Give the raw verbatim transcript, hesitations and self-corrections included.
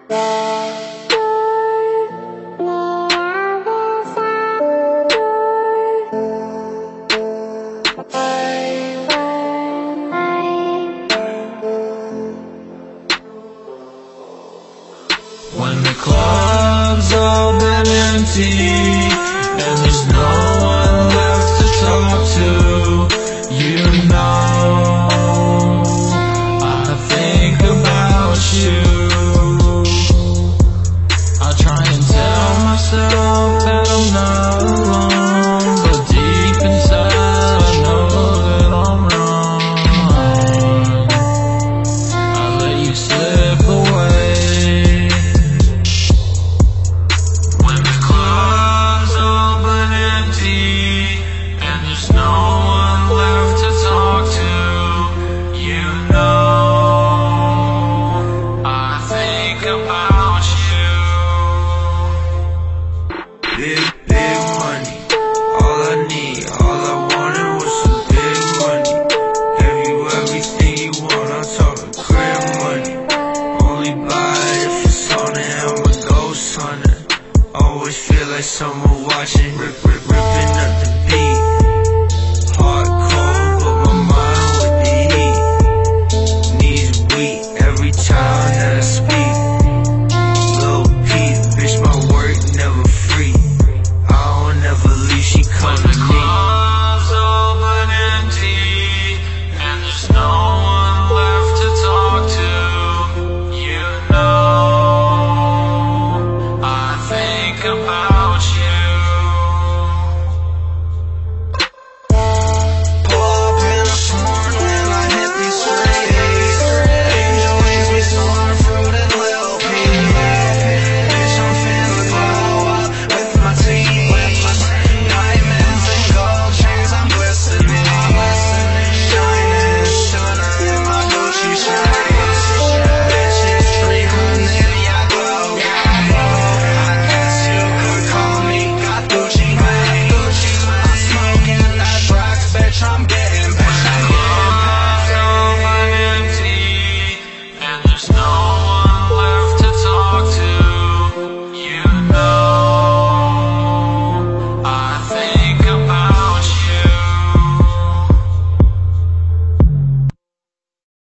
When the club's all been empty and there's no one left to talk to, you know I think about you. I try and tell myself that I'm not alone, but deep inside I know that I'm wrong. I let you slip away. Big, big money, all I need, all I wanted was some big money. Have you everything you want, I'm talking crib money. Only buy it if it's on it, I'm a ghost hunter. Always feel like someone watching, rip